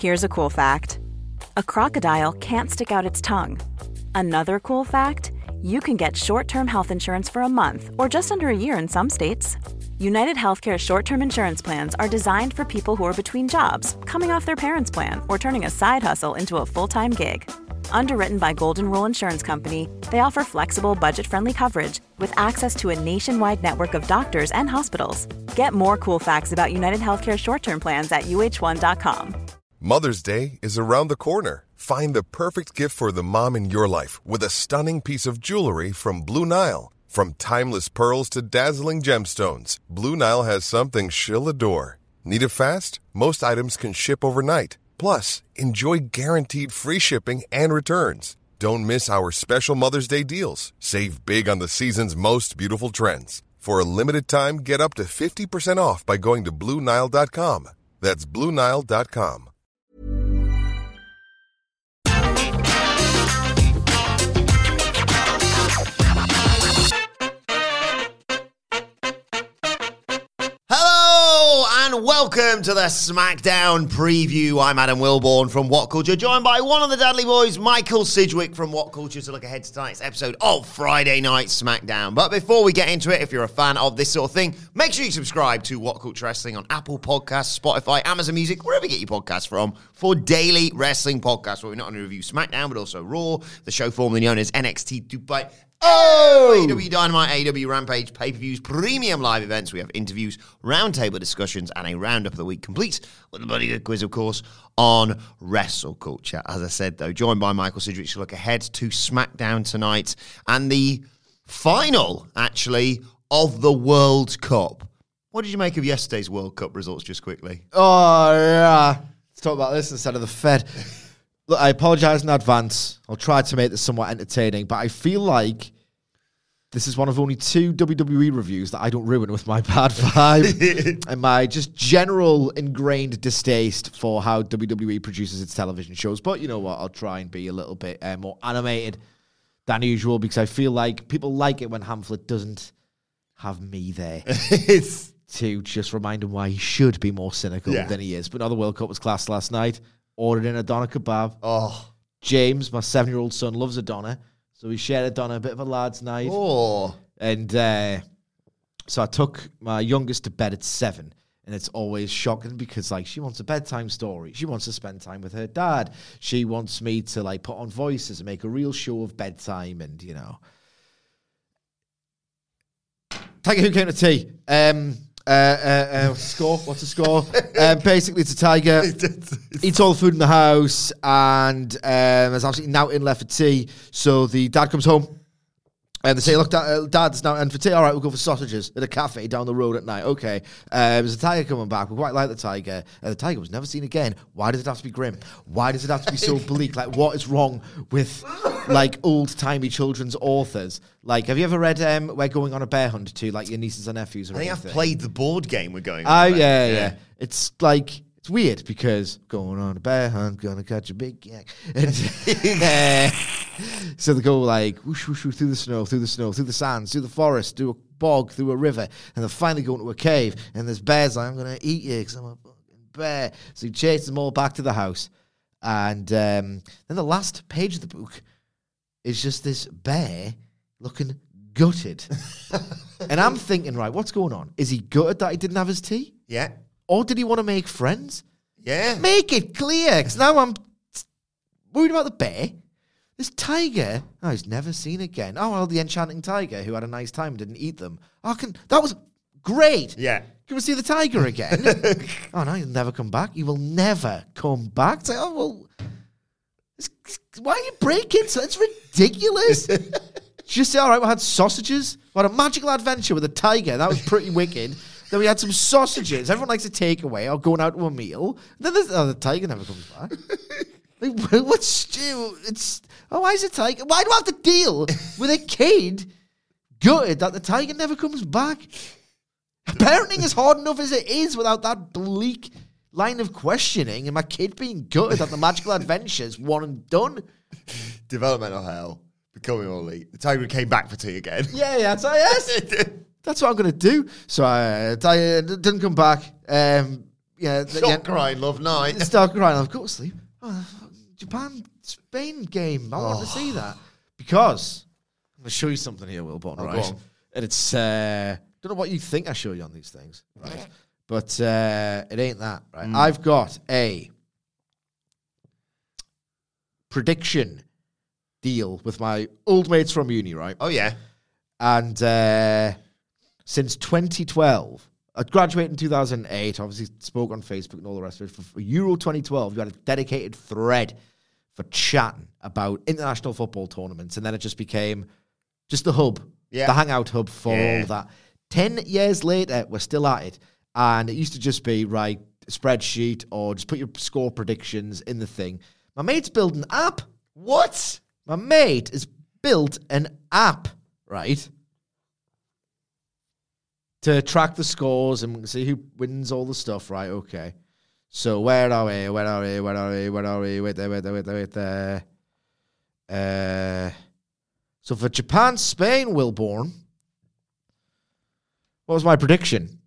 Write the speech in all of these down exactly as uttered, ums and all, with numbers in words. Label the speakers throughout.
Speaker 1: Here's a cool fact. A crocodile can't stick out its tongue. Another cool fact, you can get short-term health insurance for a month or just under a year in some states. United Healthcare short-term insurance plans are designed for people who are between jobs, coming off their parents' plan, or turning a side hustle into a full-time gig. Underwritten by Golden Rule Insurance Company, they offer flexible, budget-friendly coverage with access to a nationwide network of doctors and hospitals. Get more cool facts about United Healthcare short-term plans at U H one dot com.
Speaker 2: Mother's Day is around the corner. Find the perfect gift for the mom in your life with a stunning piece of jewelry from Blue Nile. From timeless pearls to dazzling gemstones, Blue Nile has something she'll adore. Need it fast? Most items can ship overnight. Plus, enjoy guaranteed free shipping and returns. Don't miss our special Mother's Day deals. Save big on the season's most beautiful trends. For a limited time, get up to fifty percent off by going to Blue Nile dot com. That's Blue Nile dot com.
Speaker 3: And welcome to the SmackDown preview. I'm Adam Wilborn from What Culture, joined by one of the Dudley Boys, Michael Sidgwick from What Culture, to look ahead to tonight's episode of Friday Night SmackDown. But before we get into it, if you're a fan of this sort of thing, make sure you subscribe to What Culture Wrestling on Apple Podcasts, Spotify, Amazon Music, wherever you get your podcasts from, for daily wrestling podcasts where we not only review SmackDown, but also Raw, the show formerly known as N X T Dubai. Oh! A E W Dynamite, A E W Rampage, pay-per-views, premium live events. We have interviews, roundtable discussions, and a roundup of the week, complete with a bloody good quiz, of course, on Wrestle Culture. As I said, though, joined by Michael Sidgwick to look ahead to SmackDown tonight and the final, actually, of the World Cup. What did you make of yesterday's World Cup results, just quickly?
Speaker 4: Oh, yeah. Let's talk about this instead of the Fed. Look, I apologize in advance. I'll try to make this somewhat entertaining, but I feel like this is one of only two W W E reviews that I don't ruin with my bad vibe and my just general ingrained distaste for how W W E produces its television shows. But you know what? I'll try and be a little bit uh, more animated than usual because I feel like people like it when Hamflet doesn't have me there to just remind him why he should be more cynical yeah. than he is. But another World Cup was class last night. Ordered in a doner kebab.
Speaker 3: Oh.
Speaker 4: James, my seven-year-old son, loves a doner. So we shared a doner, a bit of a lad's night.
Speaker 3: Oh.
Speaker 4: And uh, so I took my youngest to bed at seven. And it's always shocking because, like, she wants a bedtime story. She wants to spend time with her dad. She wants me to, like, put on voices and make a real show of bedtime and, you know. Tiger, who came to tea? Um... Uh, uh, uh, score? What's the score? um, basically, it's a tiger. Eats all the food in the house, and um, there's absolutely nothing left for tea. So the dad comes home, and they say, "Look, dad, uh, dad, there's nothing for tea. All right, we'll go for sausages at a cafe down the road at night." Okay. Uh, there's a tiger coming back. We quite like the tiger. Uh, the tiger was never seen again. Why does it have to be grim? Why does it have to be so bleak? Like, what is wrong with like old-timey children's authors? Like, have you ever read um, We're Going on a Bear Hunt to, like, your nieces and nephews? Or
Speaker 3: I think
Speaker 4: anything?
Speaker 3: I've played the board game We're Going on
Speaker 4: Oh,
Speaker 3: a Bear.
Speaker 4: yeah,
Speaker 3: yeah,
Speaker 4: yeah. It's, like, it's weird because going on a bear hunt, gonna catch a big yak. And, uh, so they go, like, whoosh, whoosh, whoosh, through the snow, through the snow, through the sands, through the forest, through a bog, through a river, and they finally go into a cave, and there's bears like, I'm gonna eat you because I'm a fucking bear. So he chases them all back to the house. And um, then the last page of the book is just this bear looking gutted. And I'm thinking, right, what's going on? Is he gutted that he didn't have his tea?
Speaker 3: Yeah.
Speaker 4: Or did he want to make friends?
Speaker 3: Yeah.
Speaker 4: Make it clear, because now I'm worried about the bear. This tiger, oh, he's never seen again. Oh, well, the enchanting tiger who had a nice time and didn't eat them. Oh, can, that was great.
Speaker 3: Yeah.
Speaker 4: Can we see the tiger again? Oh, no, he'll never come back. He will never come back. It's like, oh, well, it's, why are you breaking? So it's ridiculous. Just say, all right, we had sausages. We had a magical adventure with a tiger. That was pretty wicked. Then we had some sausages. Everyone likes a takeaway or going out to a meal. Then there's, oh, the tiger never comes back. Like, what's it's? Oh, why is a tiger? Why do I have to deal with a kid gutted that the tiger never comes back? Parenting is hard enough as it is without that bleak line of questioning and my kid being gutted that the magical adventures one and done.
Speaker 3: Developmental hell. Becoming all elite. The tiger came back for tea again.
Speaker 4: Yeah, yeah, that's, yes. That's what I'm going to do. So uh, tiger didn't come back. Um, yeah,
Speaker 3: Stop
Speaker 4: yeah,
Speaker 3: crying, love night.
Speaker 4: start crying. I've got to sleep. Oh, Japan Spain game. I want to see that because I'm going to show you something here, Wilborn.
Speaker 3: Oh,
Speaker 4: Right,
Speaker 3: go on.
Speaker 4: and it's uh, don't know what you think I show you on these things, right? But uh, it ain't that, right?
Speaker 3: Mm.
Speaker 4: I've got a prediction deal with my old mates from uni, right?
Speaker 3: Oh, yeah.
Speaker 4: And uh, since twenty twelve, I graduated in two thousand eight, obviously spoke on Facebook and all the rest of it. For, for Euro twenty twelve, you had a dedicated thread for chatting about international football tournaments, and then it just became just the hub,
Speaker 3: Yeah.
Speaker 4: the hangout hub for
Speaker 3: Yeah.
Speaker 4: all of that. Ten years later, we're still at it, and it used to just be, right, a spreadsheet or just put your score predictions in the thing. My mate's built an app.
Speaker 3: What?
Speaker 4: My mate has built an app, right, to track the scores and see who wins all the stuff, right? Okay. So where are we? Where are we? Where are we? Where are we? Wait there, wait there, wait there, wait there. Uh, so for Japan, Spain, Wilborn, what was my prediction?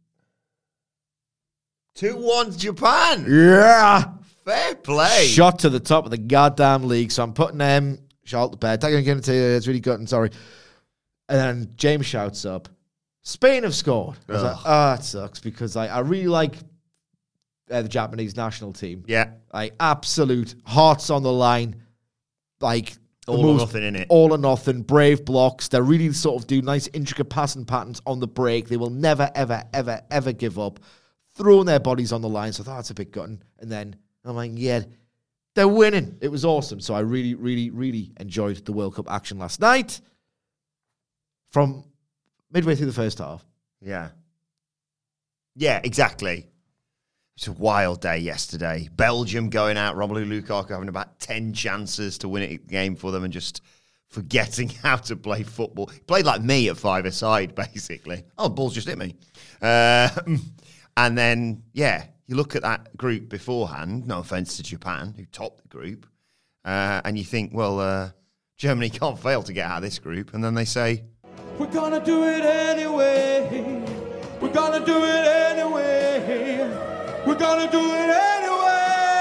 Speaker 3: two one Japan.
Speaker 4: Yeah.
Speaker 3: Fair play.
Speaker 4: Shot to the top of the goddamn league. So I'm putting them, um, Charlotte to bed. I'm going to it's really good and sorry. And then James shouts up, Spain have scored. I was
Speaker 3: Ugh.
Speaker 4: like, oh, it sucks because like, I really like uh, the Japanese national team.
Speaker 3: Yeah.
Speaker 4: Like, absolute hearts on the line. Like, the
Speaker 3: All or
Speaker 4: most-
Speaker 3: nothing in it.
Speaker 4: All or nothing. Brave blocks. They really sort of do nice, intricate passing patterns on the break. They will never, ever, ever, ever give up. Throwing their bodies on the line. So I thought that's a bit gutting. And then I'm like, yeah, they're winning. It was awesome. So I really, really, really enjoyed the World Cup action last night. From midway through the first half.
Speaker 3: Yeah. Yeah, exactly. It's a wild day yesterday. Belgium going out, Romelu Lukaku having about ten chances to win it game for them and just forgetting how to play football. He played like me at five-a-side, basically. Oh, the ball's just hit me. Uh, and then, yeah, you look at that group beforehand, no offence to Japan, who topped the group, uh, and you think, well, uh, Germany can't fail to get out of this group. And then they say,
Speaker 5: we're gonna do it anyway. We're gonna do it anyway. We're gonna do it anyway.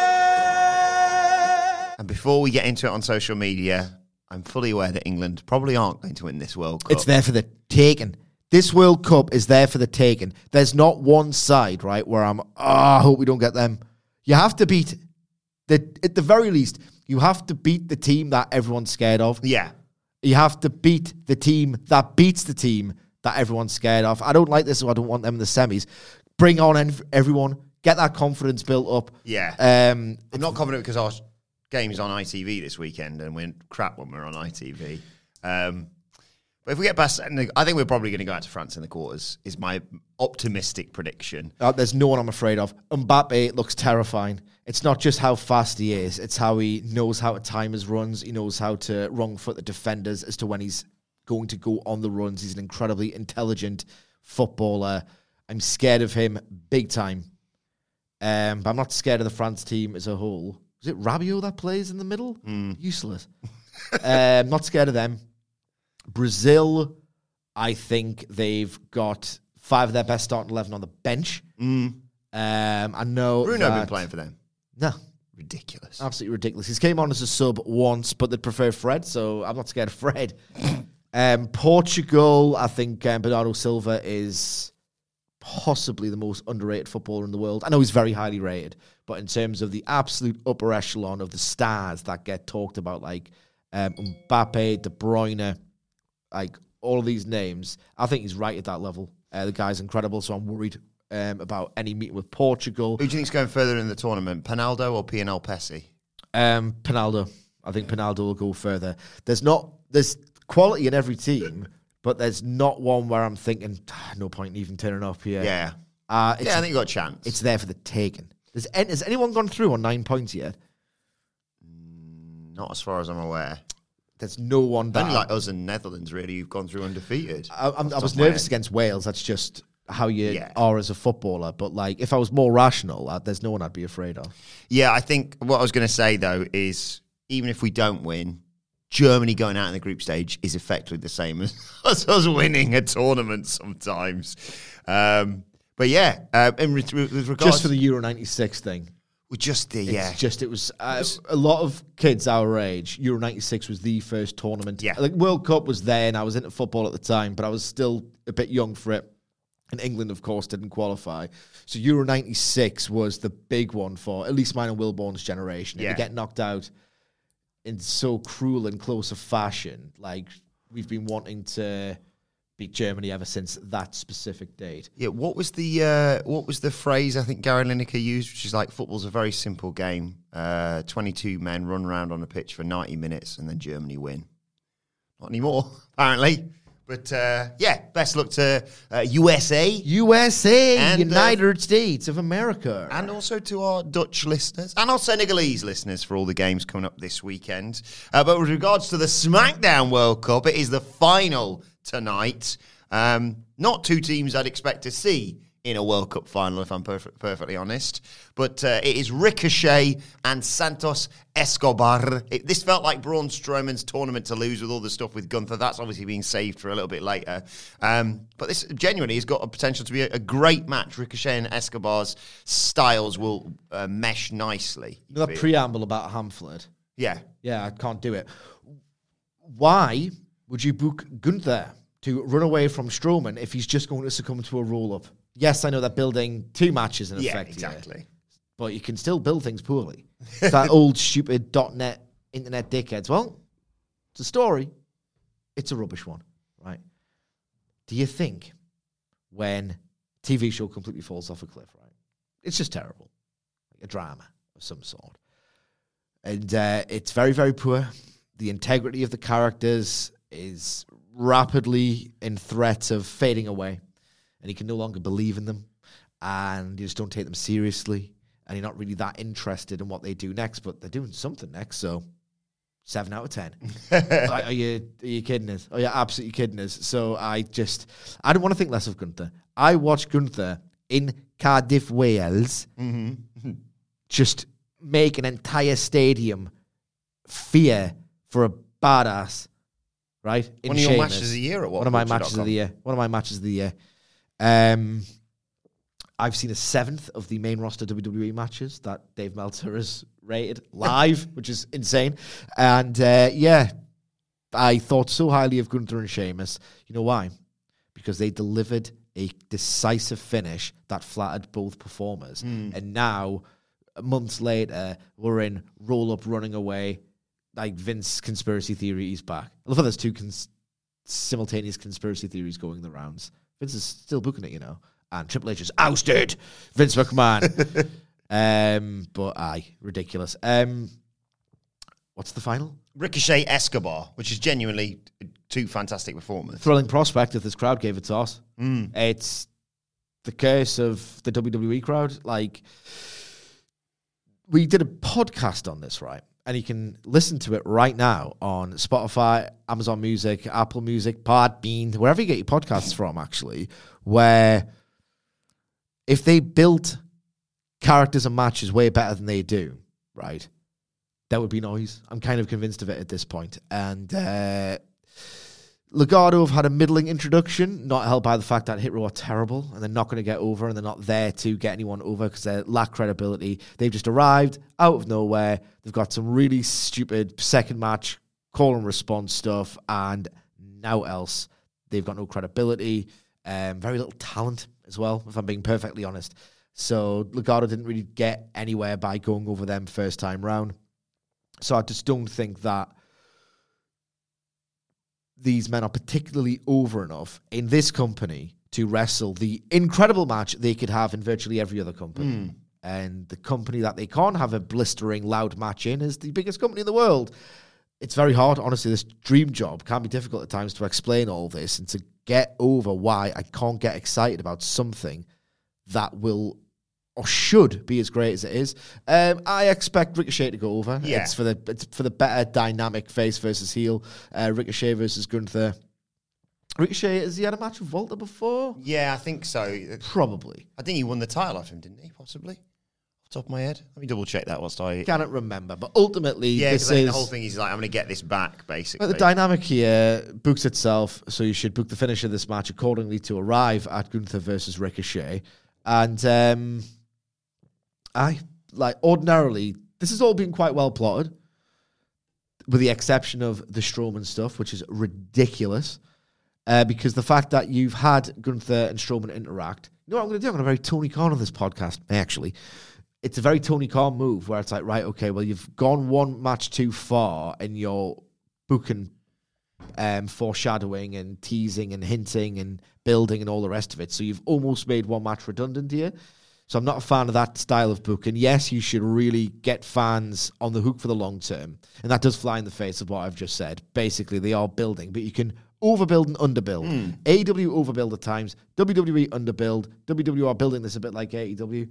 Speaker 3: and before we get into it on social media, I'm fully aware that England probably aren't going to win this World Cup.
Speaker 4: It's there for the taking. This World Cup is there for the taking. There's not one side, right, where I'm, oh, I hope we don't get them. You have to beat, the at the very least, you have to beat the team that everyone's scared of.
Speaker 3: Yeah.
Speaker 4: You have to beat the team that beats the team that everyone's scared of. I don't like this, so I don't want them in the semis. Bring on en- everyone. Get that confidence built up.
Speaker 3: Yeah.
Speaker 4: Um,
Speaker 3: I'm not confident because our game's on I T V this weekend and we're crap when we're on I T V. Um, but if we get past, I think we're probably going to go out to France in the quarters, is my optimistic prediction.
Speaker 4: Uh, there's no one I'm afraid of. Mbappe looks terrifying. It's not just how fast he is. It's how he knows how to time his runs. He knows how to wrong foot the defenders as to when he's going to go on the runs. He's an incredibly intelligent footballer. I'm scared of him big time. Um, but I'm not scared of the France team as a whole. Is it Rabiot that plays in the middle?
Speaker 3: Mm.
Speaker 4: Useless. um, not scared of them. Brazil, I think they've got five of their best starting eleven on the bench.
Speaker 3: Mm.
Speaker 4: Um, I know
Speaker 3: Bruno
Speaker 4: that,
Speaker 3: been playing for them.
Speaker 4: No,
Speaker 3: Ridiculous.
Speaker 4: absolutely ridiculous. He's came on as a sub once, but they'd prefer Fred, so I'm not scared of Fred. um, Portugal, I think um, Bernardo Silva is possibly the most underrated footballer in the world. I know he's very highly rated, but in terms of the absolute upper echelon of the stars that get talked about, like um, Mbappe, De Bruyne, like all of these names, I think he's right at that level. Uh, the guy's incredible, so I'm worried um, about any meeting with Portugal.
Speaker 3: Who do you think's going further in the tournament, Pinaldo or P N L Pessi?
Speaker 4: Um, Pinaldo. I think Pinaldo will go further. There's not there's quality in every team, but there's not one where I'm thinking "Ah, no point in even turning up here.
Speaker 3: Yeah.
Speaker 4: uh, it's,
Speaker 3: Yeah, I think you got a chance.
Speaker 4: it's there for the taking. Has, any, has anyone gone through on nine points yet?
Speaker 3: Not as far as I'm aware.
Speaker 4: There's no one that
Speaker 3: Only like us and Netherlands, really, who've gone through undefeated.
Speaker 4: I, I'm, I
Speaker 3: Off
Speaker 4: was
Speaker 3: the top of my
Speaker 4: nervous
Speaker 3: head.
Speaker 4: against Wales. That's just how you
Speaker 3: Yeah.
Speaker 4: are as a footballer. But like, if I was more rational, uh, there's no one I'd be afraid of.
Speaker 3: Yeah, I think what I was going to say, though, is even if we don't win, Germany going out in the group stage is effectively the same as us, us winning a tournament sometimes. Um, But yeah, uh, in re- with regards
Speaker 4: Just for the Euro ninety-six thing.
Speaker 3: we just the
Speaker 4: It's
Speaker 3: yeah.
Speaker 4: just, it was, uh, a lot of kids our age, Euro ninety-six was the first tournament.
Speaker 3: Yeah.
Speaker 4: Like, World Cup was there, and I was into football at the time, but I was still a bit young for it. And England, of course, didn't qualify. So Euro ninety-six was the big one for at least mine and Wilborn's generation.
Speaker 3: Yeah.
Speaker 4: And to get knocked out in so cruel and close a fashion, like, we've been wanting to beat Germany ever since that specific date.
Speaker 3: Yeah, what was the uh, what was the phrase I think Gary Lineker used, which is like, football's a very simple game. Uh, twenty-two men run around on a pitch for ninety minutes and then Germany win. Not anymore, apparently. But uh, yeah, best luck to uh, U S A.
Speaker 4: U S A,
Speaker 3: And, uh,
Speaker 4: United States of America.
Speaker 3: And also to our Dutch listeners and our Senegalese listeners for all the games coming up this weekend. Uh, but with regards to the SmackDown World Cup, it is the final tonight. Um, not two teams I'd expect to see in a World Cup final, if I'm perf- perfectly honest. But uh, it is Ricochet and Santos Escobar. It, this felt like Braun Strowman's tournament to lose with all the stuff with Gunther. That's obviously being saved for a little bit later. Um, but this genuinely has got a potential to be a, a great match. Ricochet and Escobar's styles will uh, mesh nicely.
Speaker 4: You know that preamble about Hamflett?
Speaker 3: Yeah.
Speaker 4: Yeah, I can't do it. Why would you book Gunther to run away from Strowman if he's just going to succumb to a roll-up? Yes, I know they're building two matches in
Speaker 3: Yeah,
Speaker 4: effect
Speaker 3: exactly.
Speaker 4: here, but you can still build things poorly. That old stupid .net internet dickheads. Well, it's a story. It's a rubbish one, right? Do you think when a T V show completely falls off a cliff, right? It's just terrible. Like a drama of some sort. And uh, it's very, very poor. The integrity of the characters is rapidly in threat of fading away. And you can no longer believe in them. And you just don't take them seriously. And you're not really that interested in what they do next. But they're doing something next, so seven out of ten. Like, are you are you kidding us? Oh, you're absolutely kidding us. So I just, I don't want to think less of Gunther. I watched Gunther in Cardiff, Wales,
Speaker 3: Mm-hmm.
Speaker 4: just make an entire stadium fear for a badass, right? In
Speaker 3: One of your
Speaker 4: Sheamus.
Speaker 3: matches of the year at what?
Speaker 4: One of my matches of the year. One of my matches of the year. Um, I've seen a seventh of the main roster W W E matches that Dave Meltzer has rated live, which is insane. And uh, yeah, I thought so highly of Gunther and Sheamus. You know why? Because they delivered a decisive finish that flattered both performers.
Speaker 3: Mm.
Speaker 4: And now, months later, we're in roll-up, running away. Like, Vince conspiracy theory is back. I love how there's two cons- simultaneous conspiracy theories going the rounds. Vince is still booking it, you know. And Triple H is ousted Vince McMahon. um, but aye, ridiculous. Um, what's the final?
Speaker 3: Ricochet Escobar, which is genuinely two fantastic performers.
Speaker 4: Thrilling prospect if this crowd gave it to us.
Speaker 3: Mm.
Speaker 4: It's the curse of the W W E crowd. Like, we did a podcast on this, right? And you can listen to it right now on Spotify, Amazon Music, Apple Music, Podbean, wherever you get your podcasts from, actually, where if they built characters and matches way better than they do, right, there would be noise. I'm kind of convinced of it at this point. And uh, Legado have had a middling introduction, not helped by the fact that Hit Row are terrible and they're not going to get over, and they're not there to get anyone over because they lack credibility. They've just arrived out of nowhere. They've got some really stupid second match call and response stuff, and now else. They've got no credibility, um, very little talent as well, if I'm being perfectly honest. So Legado didn't really get anywhere by going over them first time round. So I just don't think that these men are particularly over enough in this company to wrestle the incredible match they could have in virtually every other company. Mm. And the company that they can't have a blistering, loud match in is the biggest company in the world. It's very hard, honestly. This dream job can be difficult at times to explain all this and to get over why I can't get excited about something that will or should be as great as it is. Um, I expect Ricochet to go over.
Speaker 3: Yeah.
Speaker 4: It's for the it's for the better dynamic face versus heel. Uh, Ricochet versus Gunther. Ricochet, has he had a match with Walter before?
Speaker 3: Yeah, I think so.
Speaker 4: Probably.
Speaker 3: I think he won the title off him, didn't he? Possibly. Off the top of my head. Let me double check that whilst I...
Speaker 4: Cannot remember, but ultimately
Speaker 3: yeah,
Speaker 4: this
Speaker 3: I think
Speaker 4: is...
Speaker 3: the whole thing is like, I'm going to get this back, basically.
Speaker 4: Well, the dynamic here books itself, so you should book the finish of this match accordingly to arrive at Gunther versus Ricochet. And um, I, like, ordinarily, this has all been quite well plotted, with the exception of the Strowman stuff, which is ridiculous. Uh, because the fact that you've had Gunther and Strowman interact, you know what I'm going to do? I'm going to very Tony Khan on this podcast, actually. It's a very Tony Khan move where it's like, right, okay, well, you've gone one match too far and you're booking um, foreshadowing and teasing and hinting and building and all the rest of it. So you've almost made one match redundant here. So I'm not a fan of that style of booking. Yes, you should really get fans on the hook for the long term. And that does fly in the face of what I've just said. Basically, they are building, but you can overbuild and underbuild. Mm. A E W overbuild at times. W W E underbuild. W W E are building this a bit like A E W.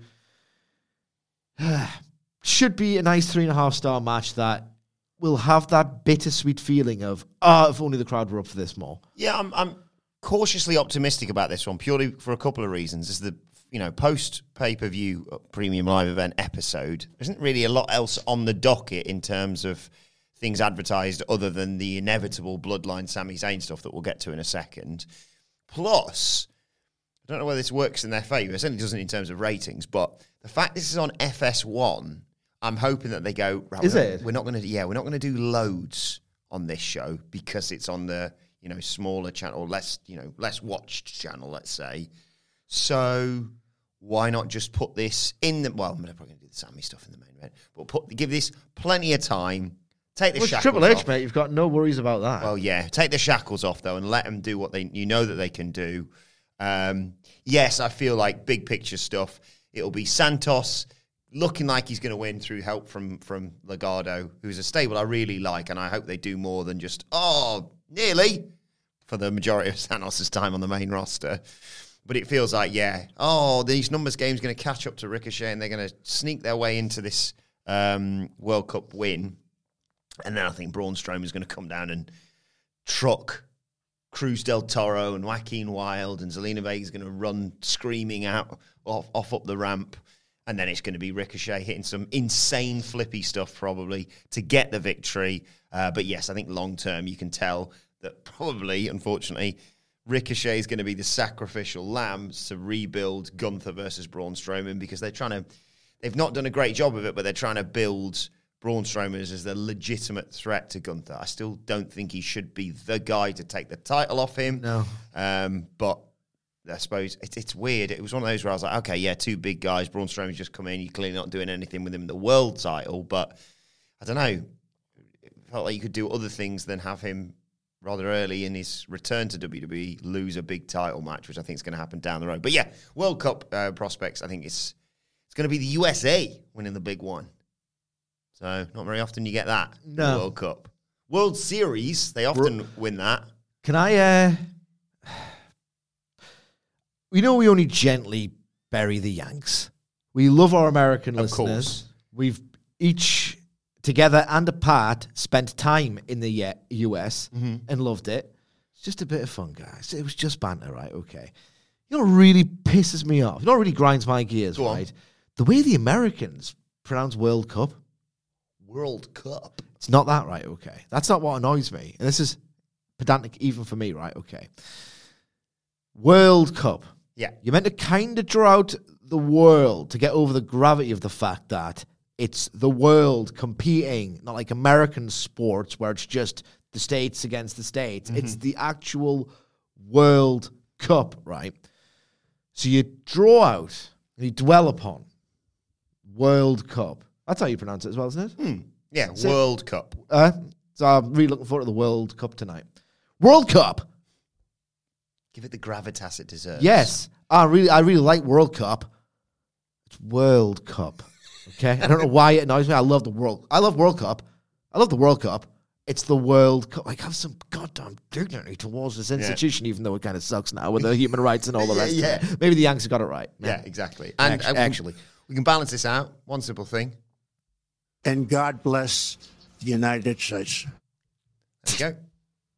Speaker 4: Should be a nice three and a half star match that will have that bittersweet feeling of, ah, oh, if only the crowd were up for this more.
Speaker 3: Yeah, I'm, I'm cautiously optimistic about this one, purely for a couple of reasons. Is the you know post pay per view premium live event episode. There isn't really a lot else on the docket in terms of things advertised other than the inevitable Bloodline Sami Zayn stuff that we'll get to in a second. Plus, I don't know whether this works in their favour. It certainly doesn't in terms of ratings, but the fact this is on F S one, I'm hoping that they go, right,
Speaker 4: is
Speaker 3: we're
Speaker 4: it?
Speaker 3: Not, we're not going to, yeah, we're not going to do loads on this show because it's on the, you know, smaller channel, less, you know, less watched channel, let's say. So why not just put this in the, well, I'm probably going to do the Sami stuff in the main event, but put give this plenty of time. Take the
Speaker 4: well,
Speaker 3: shackles
Speaker 4: Triple H,
Speaker 3: off.
Speaker 4: mate, you've got no worries about that.
Speaker 3: Well, yeah, take the shackles off, though, and let them do what they you know that they can do. Um, yes, I feel like big picture stuff. It'll be Santos looking like he's going to win through help from, from Legado, who's a stable I really like, and I hope they do more than just, oh, nearly, for the majority of Santos' time on the main roster. But it feels like, yeah, oh, these numbers games going to catch up to Ricochet, and they're going to sneak their way into this um, World Cup win. And then I think Braun Strowman is going to come down and truck Cruz del Toro and Joaquin Wilde, and Zelina Vega is going to run screaming out off, off up the ramp. And then it's going to be Ricochet hitting some insane flippy stuff probably to get the victory. Uh, but yes, I think long term you can tell that probably, unfortunately, Ricochet is going to be the sacrificial lamb to rebuild Gunther versus Braun Strowman, because they're trying to, they've not done a great job of it, but they're trying to build Braun Strowman as the legitimate threat to Gunther. I still don't think he should be the guy to take the title off him.
Speaker 4: No.
Speaker 3: Um, but I suppose it, it's weird. It was one of those where I was like, okay, yeah, two big guys. Braun Strowman's just come in. You're clearly not doing anything with him in the world title. But I don't know. It felt like you could do other things than have him rather early in his return to W W E lose a big title match, which I think is going to happen down the road. But yeah, World Cup uh, prospects, I think it's it's going to be the U S A winning the big one. So not very often you get that in
Speaker 4: No.
Speaker 3: the World Cup. World Series, they often
Speaker 4: Ro-
Speaker 3: win that.
Speaker 4: Can I, uh... we know we only gently bury the Yanks. We love our American
Speaker 3: Of
Speaker 4: listeners.
Speaker 3: course.
Speaker 4: We've each, together and apart, spent time in the uh, U S
Speaker 3: Mm-hmm.
Speaker 4: and loved it. It's just a bit of fun, guys. It was just banter, right? Okay. You know what really pisses me off? You know what really grinds my gears,
Speaker 3: Go on.
Speaker 4: right? The way the Americans pronounce World Cup.
Speaker 3: World Cup.
Speaker 4: It's not that, right? Okay. That's not what annoys me. And this is pedantic even for me, right? Okay. World Cup.
Speaker 3: Yeah.
Speaker 4: You're meant to kind of draw out the world to get over the gravity of the fact that it's the world competing, not like American sports where it's just the states against the states.
Speaker 3: Mm-hmm.
Speaker 4: It's the actual World Cup, right? So you draw out and you dwell upon World Cup. That's how you pronounce it as well, isn't it?
Speaker 3: Hmm. Yeah,
Speaker 4: So-
Speaker 3: World Cup.
Speaker 4: Uh, so I'm really looking forward to the World Cup tonight. World Cup.
Speaker 3: Give it the gravitas it deserves.
Speaker 4: Yes, I really, I really like World Cup. It's World Cup. Okay, I don't know why it annoys me. I love the World. I love World Cup. I love the World Cup. It's the World Cup. Like, have some goddamn dignity towards this institution, even though it kind of sucks now with the human rights and all the
Speaker 3: Yeah,
Speaker 4: rest.
Speaker 3: yeah.
Speaker 4: Of it. Maybe the Yanks have got it right.
Speaker 3: Yeah, exactly. And
Speaker 4: Actu-
Speaker 3: uh, we-
Speaker 4: actually.
Speaker 3: we can balance this out. One simple thing.
Speaker 6: And God bless the United States.
Speaker 3: There you go.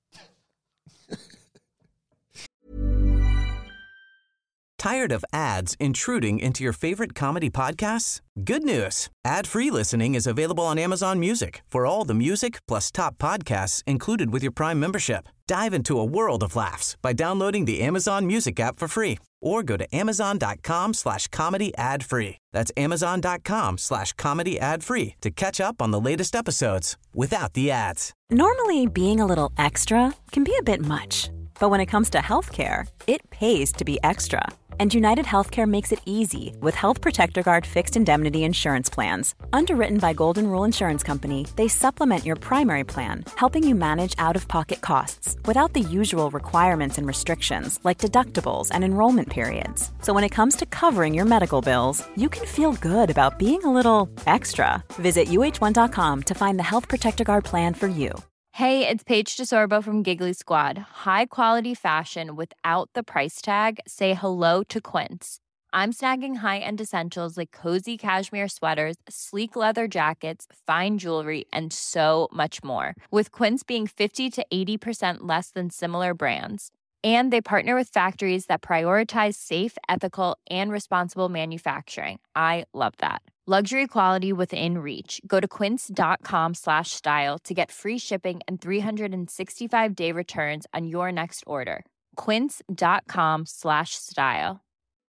Speaker 7: Tired of ads intruding into your favorite comedy podcasts? Good news. Ad-free listening is available on Amazon Music for all the music plus top podcasts included with your Prime membership. Dive into a world of laughs by downloading the Amazon Music app for free or go to amazon.com slash comedy ad free. That's amazon.com slash comedy ad free to catch up on the latest episodes without the ads.
Speaker 1: Normally, being a little extra can be a bit much, but when it comes to healthcare, it pays to be extra. And United Healthcare makes it easy with Health Protector Guard fixed indemnity insurance plans. Underwritten by Golden Rule Insurance Company, they supplement your primary plan, helping you manage out-of-pocket costs without the usual requirements and restrictions like deductibles and enrollment periods. So when it comes to covering your medical bills, you can feel good about being a little extra. Visit U H one dot com to find the Health Protector Guard plan for you.
Speaker 8: Hey, it's Paige DeSorbo from Giggly Squad. High quality fashion without the price tag. Say hello to Quince. I'm snagging high-end essentials like cozy cashmere sweaters, sleek leather jackets, fine jewelry, and so much more. With Quince being fifty to eighty percent less than similar brands. And they partner with factories that prioritize safe, ethical, and responsible manufacturing. I love that. Luxury quality within reach. Go to quince.com slash style to get free shipping and three sixty-five day returns on your next order. Quince.com slash style.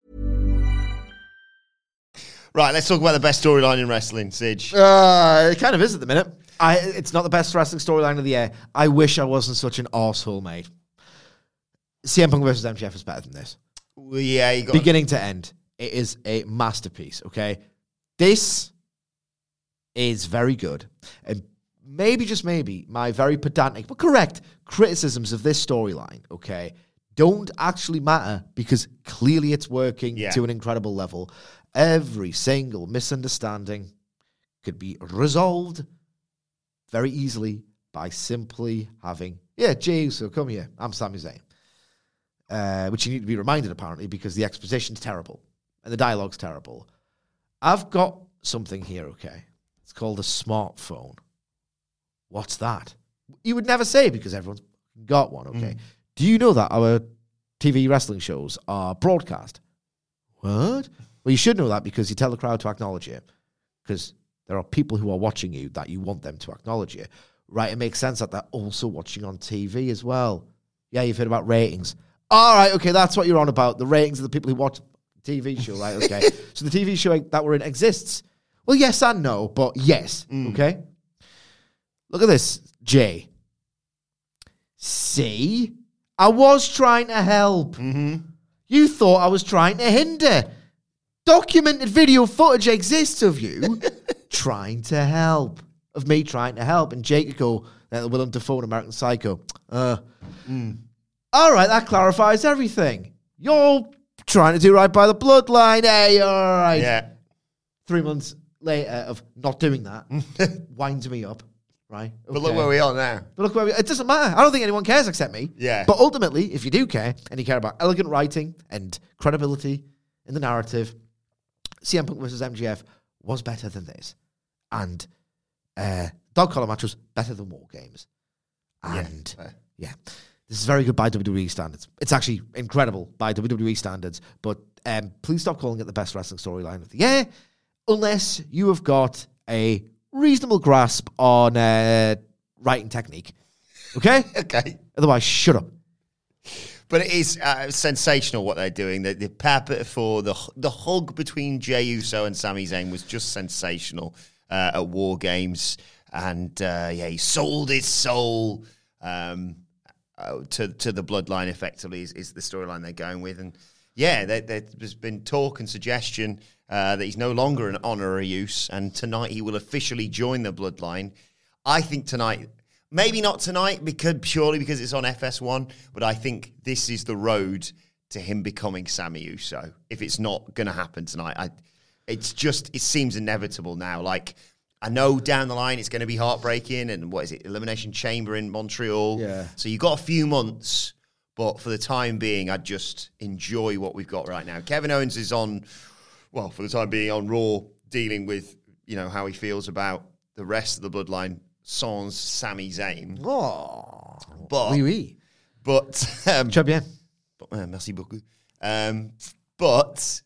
Speaker 3: Right, let's talk about the best storyline in wrestling, Sige.
Speaker 4: Uh, it kind of is at the minute. I, it's not the best wrestling storyline of the year. I wish I wasn't such an arsehole, mate. C M Punk versus M J F is better than this.
Speaker 3: Well, yeah, you got
Speaker 4: beginning to end. It is a masterpiece, okay? This is very good. And maybe, just maybe, my very pedantic but correct criticisms of this storyline, okay, don't actually matter because clearly it's working
Speaker 3: yeah.
Speaker 4: to an incredible level. Every single misunderstanding could be resolved very easily by simply having, yeah, Jey Uso, come here, I'm Sami Zayn. Uh, which you need to be reminded, apparently, because the exposition's terrible and the dialogue's terrible. I've got something here, okay? It's called a smartphone. What's that? You would never say because everyone's got one, okay? Mm. Do you know that our T V wrestling shows are broadcast? What? Well, you should know that because you tell the crowd to acknowledge you. Because there are people who are watching you that you want them to acknowledge you. Right? It makes sense that they're also watching on T V as well. Yeah, you've heard about ratings. All right, okay, that's what you're on about. The ratings of the people who watch the T V show, right? Okay. So the T V show that we're in exists. Well, yes and no, but yes. Mm. Okay? Look at this, Jay. See? I was trying to help.
Speaker 3: Mm-hmm.
Speaker 4: You thought I was trying to hinder. Documented video footage exists of you trying to help. Of me trying to help. And Jake could go, uh, Willem Dafoe, American Psycho. Uh,
Speaker 3: mm.
Speaker 4: All right, that clarifies everything. You're trying to do right by the bloodline. Hey, all right.
Speaker 3: Yeah.
Speaker 4: Three months later of not doing that winds me up, right? Okay.
Speaker 3: But look where we are now.
Speaker 4: But look where we. It doesn't matter. I don't think anyone cares except me.
Speaker 3: Yeah.
Speaker 4: But ultimately, if you do care and you care about elegant writing and credibility in the narrative, C M Punk versus M J F was better than this, and uh, Dog Collar match was better than War Games, and yeah. yeah. This is very good by W W E standards. It's actually incredible by W W E standards, but um, please stop calling it the best wrestling storyline of the year unless you have got a reasonable grasp on uh, writing technique. Okay?
Speaker 3: Okay.
Speaker 4: Otherwise, shut up.
Speaker 3: But it is uh, sensational what they're doing. The, the pepper for the the hug between Jey Uso and Sami Zayn was just sensational uh, at War Games. And, uh, yeah, he sold his soul. Um Uh, to to the bloodline, effectively, is, is the storyline they're going with. And, yeah, there, there's been talk and suggestion uh, that he's no longer an honorary use, and tonight he will officially join the bloodline. I think tonight, maybe not tonight, because purely because it's on F S one, but I think this is the road to him becoming Sami Uso. If it's not going to happen tonight, I, it's just, it seems inevitable now. Like, I know down the line it's going to be heartbreaking, and what is it, Elimination Chamber in Montreal.
Speaker 4: Yeah.
Speaker 3: So you've got a few months, but for the time being, I'd just enjoy what we've got right now. Kevin Owens is on, well, for the time being, on Raw, dealing with, you know, how he feels about the rest of the bloodline, sans Sami Zayn.
Speaker 4: Oh,
Speaker 3: but,
Speaker 4: oui, oui.
Speaker 3: But, um,
Speaker 4: Très bien.
Speaker 3: But, uh, merci beaucoup. Um, but,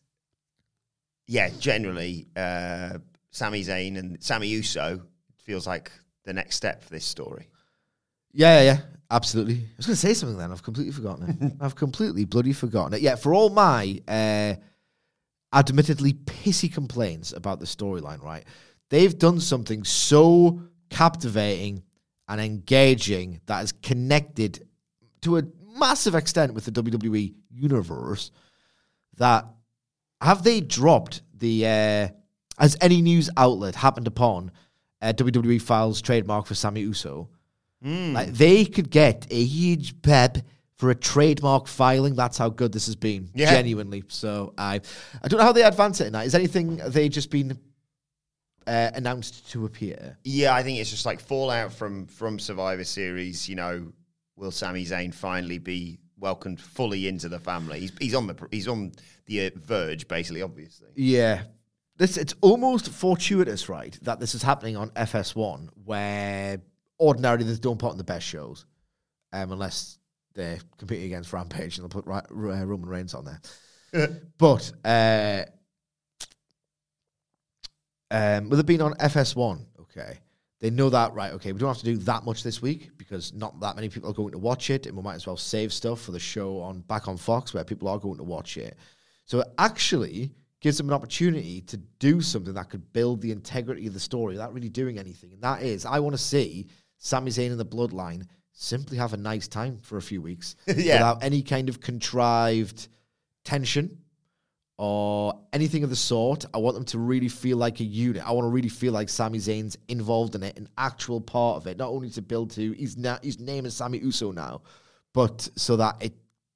Speaker 3: yeah, generally, uh, Sami Zayn and Sami Uso feels like the next step for this story.
Speaker 4: Yeah, yeah, absolutely. I was going to say something then. I've completely forgotten it. I've completely bloody forgotten it. Yeah, for all my uh, admittedly pissy complaints about the storyline, right? They've done something so captivating and engaging that has connected to a massive extent with the W W E universe that have they dropped the, uh, has any news outlet happened upon uh, W W E Files trademark for Sami Uso? Mm. Like they could get a huge pep for a trademark filing. That's how good this has been, yeah. genuinely. So I, I don't know how they advance it in that. Is anything they just been uh, announced to appear?
Speaker 3: Yeah, I think it's just like fallout from from Survivor Series. You know, will Sami Zayn finally be welcomed fully into the family? He's he's on the he's on the uh, verge, basically. Obviously,
Speaker 4: yeah. This it's almost fortuitous, right, that this is happening on F S one, where ordinarily they don't put on the best shows, um, unless they're competing against Rampage and they'll put Ra- Ra- Roman Reigns on there. But uh, um, with it being on F S one, okay, they know that, right, okay, we don't have to do that much this week because not that many people are going to watch it, and we might as well save stuff for the show on back on Fox where people are going to watch it. So it actually gives them an opportunity to do something that could build the integrity of the story without really doing anything. And that is, I want to see Sami Zayn and the Bloodline simply have a nice time for a few weeks yeah. without any kind of contrived tension or anything of the sort. I want them to really feel like a unit. I want to really feel like Sami Zayn's involved in it, an actual part of it, not only to build to his, na- his name is Sami Uso now, but so that it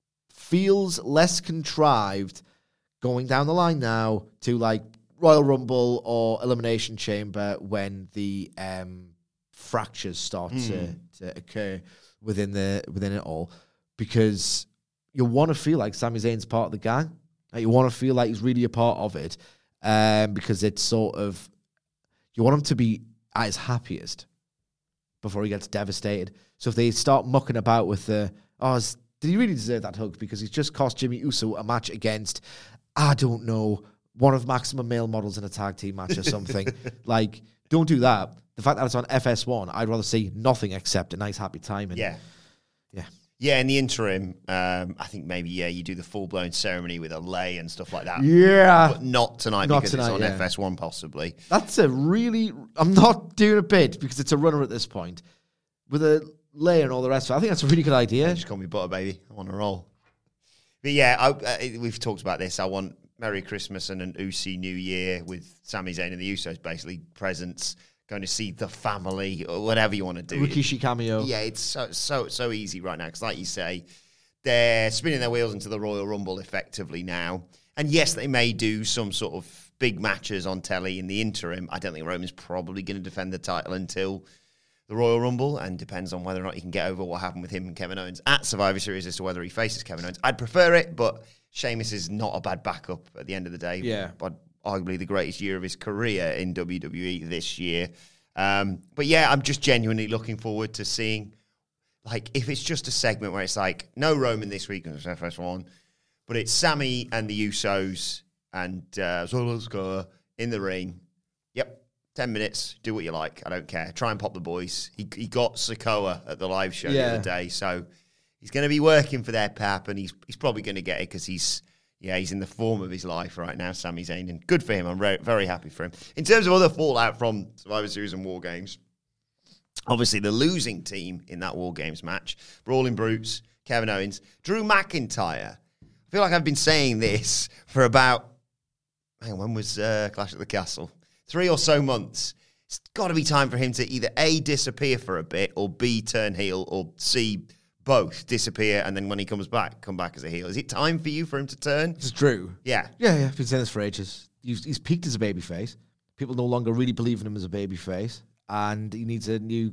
Speaker 4: feels less contrived going down the line now to like Royal Rumble or Elimination Chamber when the um, fractures start mm. to, to occur within the within it all, because you want to feel like Sami Zayn's part of the gang. Like you want to feel like he's really a part of it, um, because it's sort of you want him to be at his happiest before he gets devastated. So if they start mucking about with the oh, is, did he really deserve that hug because he's just cost Jimmy Uso a match against, I don't know, one of Maximum Male Models in a tag team match or something. Like, don't do that. The fact that it's on F S one, I'd rather see nothing except a nice, happy time. And
Speaker 3: yeah.
Speaker 4: Yeah.
Speaker 3: Yeah, in the interim, um, I think maybe, yeah, you do the full-blown ceremony with a lay and stuff like that.
Speaker 4: Yeah.
Speaker 3: But not tonight
Speaker 4: not
Speaker 3: because
Speaker 4: tonight,
Speaker 3: it's on
Speaker 4: yeah.
Speaker 3: F S one, possibly.
Speaker 4: That's a really... I'm not doing a bid because it's a runner at this point. With a lay and all the rest of it. I think that's a really good idea.
Speaker 3: Yeah, just call me butter, baby. I want to roll. But yeah, I, uh, we've talked about this. I want Merry Christmas and an Usi New Year with Sami Zayn and the Usos, basically presents, going to see the family or whatever you want to do.
Speaker 4: Rikishi cameo.
Speaker 3: Yeah, it's so so so easy right now because, like you say, they're spinning their wheels into the Royal Rumble effectively now. And yes, they may do some sort of big matches on telly in the interim. I don't think Roman's probably going to defend the title until the Royal Rumble, and depends on whether or not he can get over what happened with him and Kevin Owens at Survivor Series as to whether he faces Kevin Owens. I'd prefer it, but Sheamus is not a bad backup at the end of the day.
Speaker 4: Yeah.
Speaker 3: But arguably the greatest year of his career in W W E this year. Um, but yeah, I'm just genuinely looking forward to seeing, like, if it's just a segment where it's like, no Roman this week, because it's F S one, but it's Sami and the Usos and uh, Zoloska in the ring. Yep. Ten minutes, do what you like. I don't care. Try and pop the boys. He he got Sikoa at the live show
Speaker 4: yeah.
Speaker 3: the other day, so he's going to be working for their pap, and he's he's probably going to get it because he's yeah he's in the form of his life right now, Sami Zayn, and good for him. I'm re- very happy for him. In terms of other fallout from Survivor Series and War Games, obviously the losing team in that War Games match, Brawling Brutes, Kevin Owens, Drew McIntyre. I feel like I've been saying this for about hang on, when was uh, Clash at the Castle? Three or so months. It's got to be time for him to either A, disappear for a bit, or B, turn heel, or C, both disappear, and then when he comes back, come back as a heel. Is it time for you for him to turn?
Speaker 4: It's Drew.
Speaker 3: Yeah.
Speaker 4: Yeah, yeah. I've been saying this for ages. He's, he's peaked as a babyface. People no longer really believe in him as a babyface, and he needs a new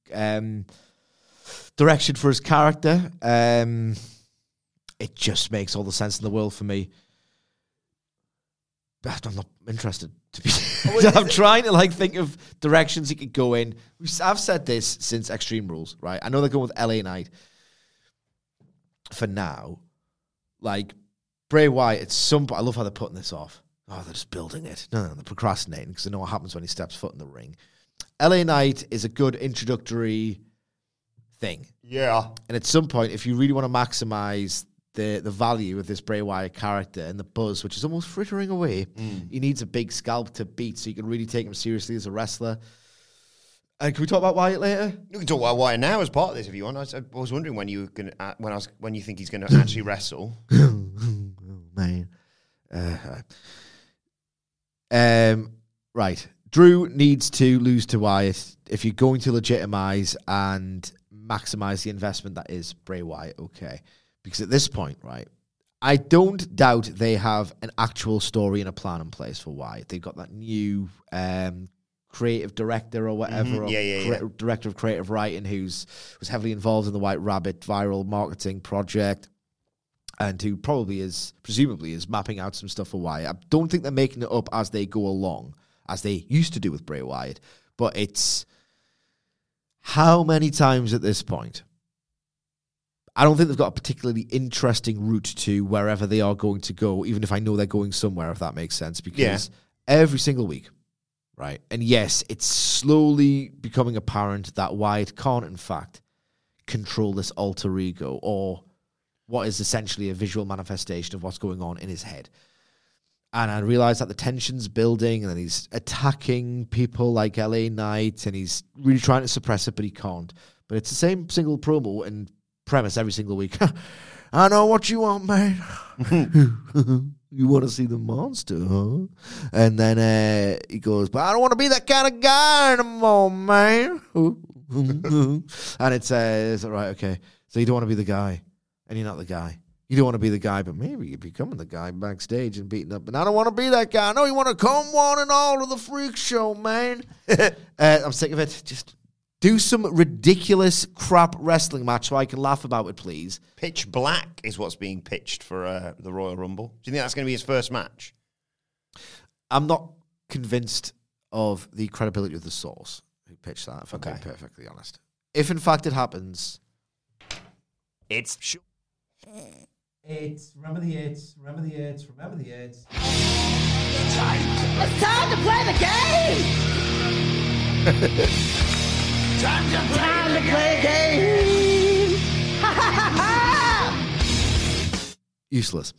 Speaker 4: um, direction for his character. Um, it just makes all the sense in the world for me. But I'm not interested. To be, I'm trying to like think of directions he could go in. I've said this since Extreme Rules, right? I know they're going with L A Knight for now. Like Bray Wyatt, at some point, I love how they're putting this off. Oh, they're just building it. No, no, they're procrastinating because they know what happens when he steps foot in the ring. L A Knight is a good introductory thing.
Speaker 3: Yeah.
Speaker 4: And at some point, if you really want to maximize the the value of this Bray Wyatt character and the buzz, which is almost frittering away, mm. he needs a big scalp to beat so you can really take him seriously as a wrestler. And can we talk about Wyatt later?
Speaker 3: We can talk about Wyatt now as part of this if you want. I was, I was wondering when you were gonna, uh, when I was when you think he's going to actually wrestle.
Speaker 4: Oh, man. Uh, um. Right. Drew needs to lose to Wyatt if you're going to legitimize and maximize the investment that is Bray Wyatt. Okay. Because at this point, right, I don't doubt they have an actual story and a plan in place for Wyatt. They've got that new um, creative director or whatever,
Speaker 3: mm-hmm. yeah, yeah,
Speaker 4: or
Speaker 3: yeah.
Speaker 4: cre- director of creative writing who's was heavily involved in the White Rabbit viral marketing project and who probably is, presumably, is mapping out some stuff for Wyatt. I don't think they're making it up as they go along, as they used to do with Bray Wyatt. But it's how many times at this point? I don't think they've got a particularly interesting route to wherever they are going to go, even if I know they're going somewhere, if that makes sense. Because
Speaker 3: yeah.
Speaker 4: every single week, right? And yes, it's slowly becoming apparent that Wyatt can't, in fact, control this alter ego or what is essentially a visual manifestation of what's going on in his head. And I realize that the tension's building and then he's attacking people like L A Knight and he's really trying to suppress it, but he can't. But it's the same single promo and premise every single week. I know what you want, man. You want to see the monster, huh? And then uh, he goes, but I don't want to be that kind of guy anymore, man. And it's, uh, it's right, okay. So you don't want to be the guy, and you're not the guy. You don't want to be the guy, but maybe you're becoming the guy backstage and beating up. And I don't want to be that guy. I know you want to come one and all to the freak show, man. uh, I'm sick of it. Just do some ridiculous crap wrestling match so I can laugh about it, please.
Speaker 3: Pitch Black is what's being pitched for uh, the Royal Rumble. Do you think that's going to be his first match?
Speaker 4: I'm not convinced of the credibility of the source who pitched that, if I'm
Speaker 3: Okay.
Speaker 4: being perfectly honest. If, in fact, it happens...
Speaker 3: It's... Sh-
Speaker 5: It's, remember the it's, remember the it's, remember the it's.
Speaker 9: It's time to play the game! time to play, time to play the game! Ha ha ha ha!
Speaker 4: Useless.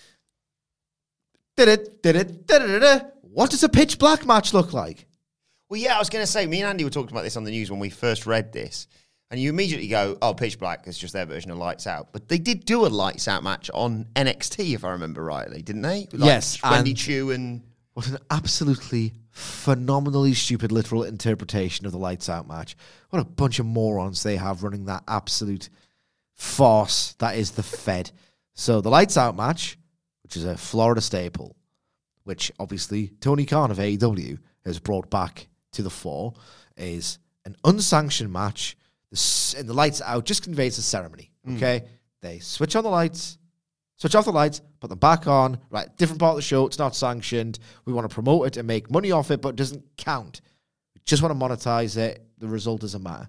Speaker 4: Did it, did it, did it, did it. What does a pitch black match look like?
Speaker 3: Well, yeah, I was going to say, me and Andy were talking about this on the news when we first read this. And you immediately go, oh, Pitch Black is just their version of Lights Out. But they did do a Lights Out match on N X T, if I remember rightly, didn't they? With, like,
Speaker 4: yes.
Speaker 3: Wendy
Speaker 4: and
Speaker 3: Chu and...
Speaker 4: What an absolutely phenomenally stupid literal interpretation of the Lights Out match. What a bunch of morons they have running that absolute farce that is the Fed. So the Lights Out match, which is a Florida staple, which obviously Tony Khan of A E W has brought back to the fore, is an unsanctioned match. The, and the lights out just conveys the ceremony, okay? Mm. They switch on the lights, switch off the lights, put them back on, right, different part of the show, it's not sanctioned. We want to promote it and make money off it, but it doesn't count. We just want to monetize it. The result doesn't matter.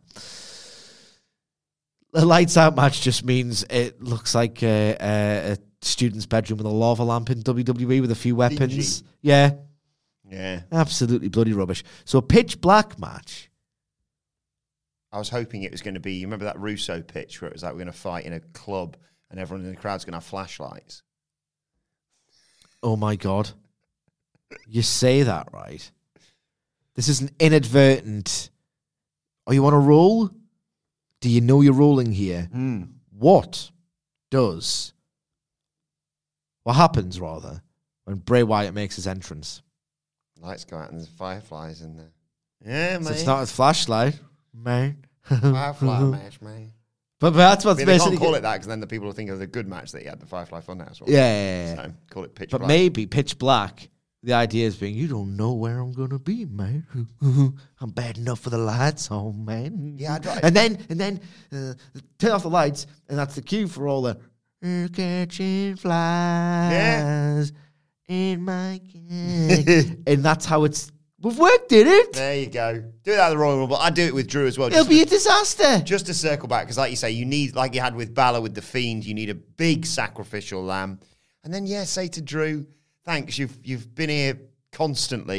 Speaker 4: The lights out match just means it looks like a, a, a student's bedroom with a lava lamp in W W E with a few weapons.
Speaker 3: Dingy.
Speaker 4: Yeah.
Speaker 3: Yeah.
Speaker 4: Absolutely bloody rubbish. So a pitch black match.
Speaker 3: I was hoping it was going to be, you remember that Russo pitch where it was like we're going to fight in a club and everyone in the crowd's going to have flashlights?
Speaker 4: Oh my God. You say that, right? This is an inadvertent, oh, you want to roll? Do you know you're rolling here?
Speaker 3: Mm.
Speaker 4: What does, what happens, rather, when Bray Wyatt makes his entrance?
Speaker 3: Lights go out and there's fireflies in there. Yeah, mate.
Speaker 4: So it's not a flashlight. Man.
Speaker 3: Firefly match, man.
Speaker 4: But, but that's what's
Speaker 3: I mean, they
Speaker 4: basically...
Speaker 3: can't call it that because then the people will think of the good match that he had, the Firefly Funhouse.
Speaker 4: Yeah, yeah, yeah.
Speaker 3: So call it Pitch
Speaker 4: but
Speaker 3: Black.
Speaker 4: But maybe Pitch Black, the idea is being, you don't know where I'm going to be, man. I'm bad enough for the lights on, man.
Speaker 3: Yeah, I'd right.
Speaker 4: And then, and then uh, turn off the lights, and that's the cue for all the uh, catching flies
Speaker 3: yeah.
Speaker 4: in my gang. And that's how it's... We've worked in it.
Speaker 3: There you go. Do that at the Royal Rumble. I'd do it with Drew as well.
Speaker 4: It'll be a disaster.
Speaker 3: Just to circle back, because like you say, you need, like you had with Balor with The Fiend, you need a big sacrificial lamb. And then, yeah, say to Drew, thanks, you've you've been here constantly,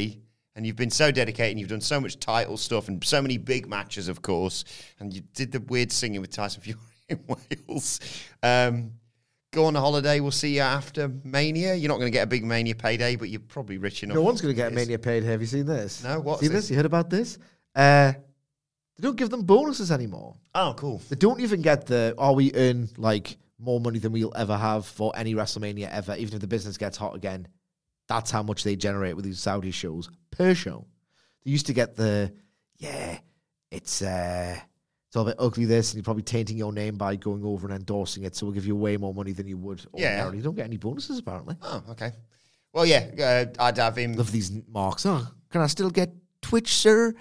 Speaker 3: And you've been so dedicated, and you've done so much title stuff and so many big matches, of course. And you did the weird singing with Tyson Fury in Wales. Um, go on a holiday. We'll see you after Mania. You're not going to get a big Mania payday, but you're probably rich enough.
Speaker 4: No one's going to get a Mania payday. Have you seen this?
Speaker 3: No, what's
Speaker 4: seen
Speaker 3: this?
Speaker 4: this? You heard about this? Uh, they don't give them bonuses anymore.
Speaker 3: Oh, cool.
Speaker 4: They don't even get the, oh, we earn like more money than we'll ever have for any WrestleMania ever, even if the business gets hot again. That's how much they generate with these Saudi shows per show. They used to get the, yeah, it's uh, it's all a bit ugly this, and you're probably tainting your name by going over and endorsing it, so we'll give you way more money than you would ordinarily.
Speaker 3: Yeah.
Speaker 4: You don't get any bonuses, apparently.
Speaker 3: Oh, okay. Well, yeah, uh, I'd have him.
Speaker 4: Love these marks. Oh, can I still get Twitch, sir?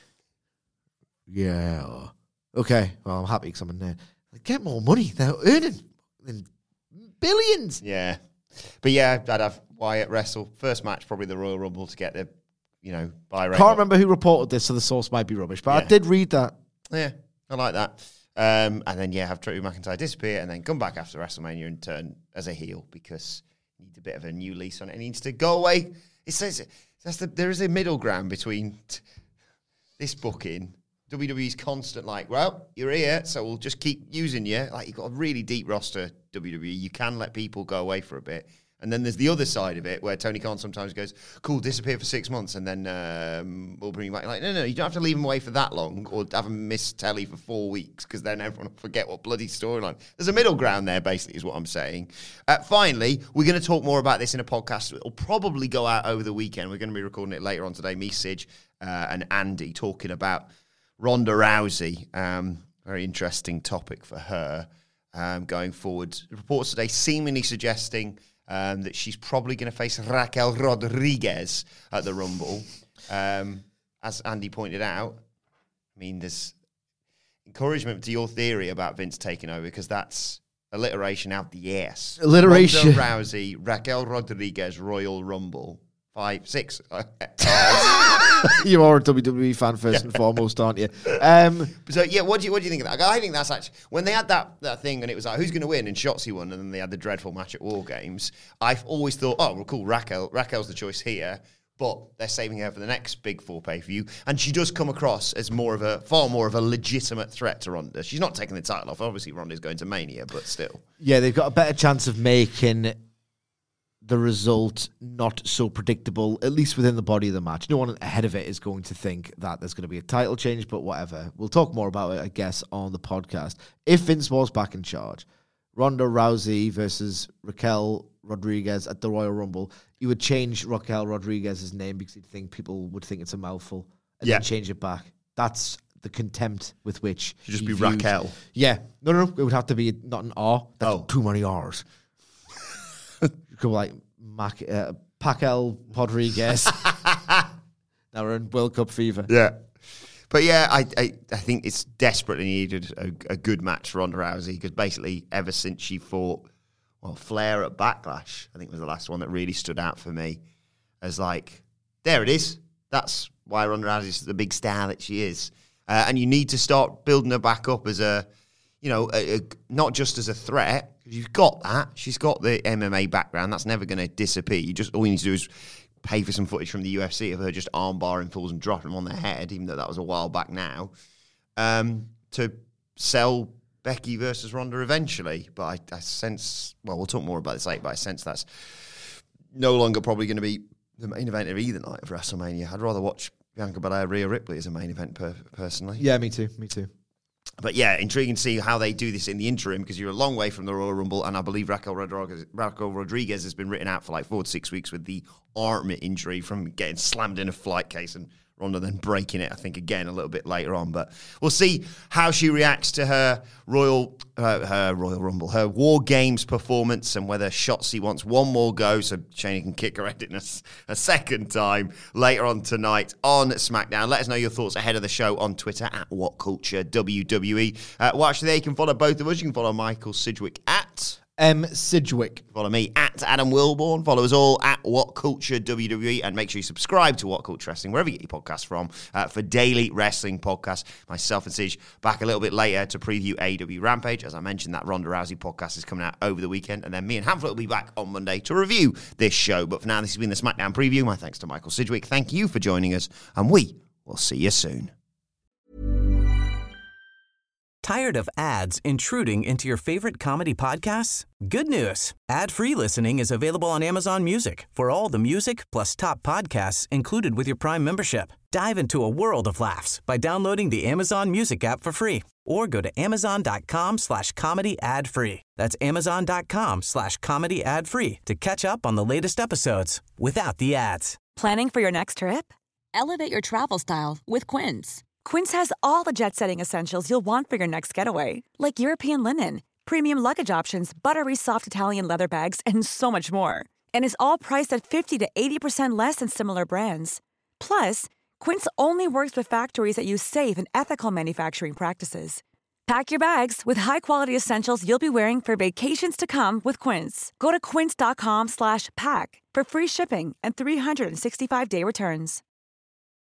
Speaker 4: Yeah. Okay. Well, I'm happy because I'm in there. Get more money. They're earning billions.
Speaker 3: Yeah. But yeah, I'd have Wyatt wrestle. First match, probably the Royal Rumble to get the, you know, buy rate.
Speaker 4: Can't remember who reported this, so the source might be rubbish. But
Speaker 3: Yeah.
Speaker 4: I did read that.
Speaker 3: Yeah, I like that. Um, and then, yeah, have Drew McIntyre disappear and then come back after WrestleMania and turn as a heel because he needs a bit of a new lease on it. He needs to go away. It says that's the, there is a middle ground between t- this booking. W W E's constant, like, well, you're here, so we'll just keep using you. Like, you've got a really deep roster, W W E. You can let people go away for a bit. And then there's the other side of it where Tony Khan sometimes goes, cool, disappear for six months and then um, we'll bring you back. Like, no, no, you don't have to leave them away for that long or have them miss telly for four weeks because then everyone will forget what bloody storyline. There's a middle ground there, basically, is what I'm saying. Uh, finally, we're going to talk more about this in a podcast. It'll probably go out over the weekend. We're going to be recording it later on today. Me, Sidge, uh, and Andy talking about Ronda Rousey. Um, very interesting topic for her um, going forward. Reports today seemingly suggesting Um, that she's probably going to face Raquel Rodriguez at the Rumble. Um, as Andy pointed out, I mean, there's encouragement to your theory about Vince taking over because that's alliteration out the ass.
Speaker 4: Alliteration.
Speaker 3: Ronda Rousey, Raquel Rodriguez, Royal Rumble. Five, six.
Speaker 4: You are a W W E fan first and foremost, aren't you? Um,
Speaker 3: so yeah, what do you what do you think of that? I think that's actually when they had that that thing and it was like who's going to win and Shotzi won and then they had the dreadful match at War Games. I've always thought, oh, well, cool, Raquel Raquel's the choice here, but they're saving her for the next big four pay per view, and she does come across as more of a far more of a legitimate threat to Ronda. She's not taking the title off. Obviously, Ronda's going to Mania, but still,
Speaker 4: yeah, they've got a better chance of making the result not so predictable, at least within the body of the match. No one ahead of it is going to think that there's going to be a title change, but whatever. We'll talk more about it, I guess, on the podcast. If Vince was back in charge, Ronda Rousey versus Raquel Rodriguez at the Royal Rumble, you would change Raquel Rodriguez's name because you'd think people would think it's a mouthful and
Speaker 3: yeah.
Speaker 4: then change it back. That's the contempt with which
Speaker 3: should just
Speaker 4: he
Speaker 3: be
Speaker 4: views.
Speaker 3: Raquel.
Speaker 4: Yeah. No, no, no. It would have to be not an R. That's
Speaker 3: oh.
Speaker 4: too many R's. Go like Mac, uh, Paquel Rodriguez. Now we're in World Cup fever.
Speaker 3: Yeah. But yeah, I I, I think it's desperately needed a, a good match for Ronda Rousey because basically ever since she fought, well, Flair at Backlash, I think was the last one that really stood out for me as like, there it is. That's why Ronda Rousey's the big star that she is. Uh, and you need to start building her back up as a, you know, a, a, not just as a threat. You've got that. She's got the M M A background. That's never going to disappear. You just all you need to do is pay for some footage from the U F C of her just arm barring fools and dropping them on their head, even though that was a while back now, um, to sell Becky versus Ronda eventually. But I, I sense, well, we'll talk more about this later, but I sense that's no longer probably going to be the main event of either night of WrestleMania. I'd rather watch Bianca Belair, Rhea Ripley as a main event per- personally.
Speaker 4: Yeah, me too. Me too.
Speaker 3: But yeah, intriguing to see how they do this in the interim because you're a long way from the Royal Rumble, and I believe Raquel Rodriguez, Raquel Rodriguez has been written out for like four to six weeks with the arm injury from getting slammed in a flight case and Ronda then breaking it, I think, again a little bit later on. But we'll see how she reacts to her Royal uh, her Royal Rumble, her War Games performance, and whether Shotzi wants one more go so Shayna can kick her head in a, a second time later on tonight on SmackDown. Let us know your thoughts ahead of the show on Twitter at WhatCultureWWE. Uh, well, actually, there you can follow both of us. You can follow Michael Sidgwick at
Speaker 4: M. Sidgwick.
Speaker 3: Follow me at Adam Wilborn. Follow us all at What Culture W W E. And make sure you subscribe to What Culture Wrestling, wherever you get your podcasts from, uh, for daily wrestling podcasts. Myself and Sige back a little bit later to preview A E W Rampage. As I mentioned, that Ronda Rousey podcast is coming out over the weekend. And then me and Hamlet will be back on Monday to review this show. But for now, this has been the SmackDown preview. My thanks to Michael Sidgwick. Thank you for joining us. And we will see you soon.
Speaker 7: Tired of ads intruding into your favorite comedy podcasts? Good news. Ad-free listening is available on Amazon Music for all the music plus top podcasts included with your Prime membership. Dive into a world of laughs by downloading the Amazon Music app for free or go to amazon.com slash comedy ad free. That's amazon.com slash comedy ad free to catch up on the latest episodes without the ads.
Speaker 10: Planning for your next trip? Elevate your travel style with Quince. Quince has all the jet-setting essentials you'll want for your next getaway, like European linen, premium luggage options, buttery soft Italian leather bags, and so much more. And is all priced at fifty to eighty percent less than similar brands. Plus, Quince only works with factories that use safe and ethical manufacturing practices. Pack your bags with high-quality essentials you'll be wearing for vacations to come with Quince. Go to quince.com slash pack for free shipping and three sixty-five day returns.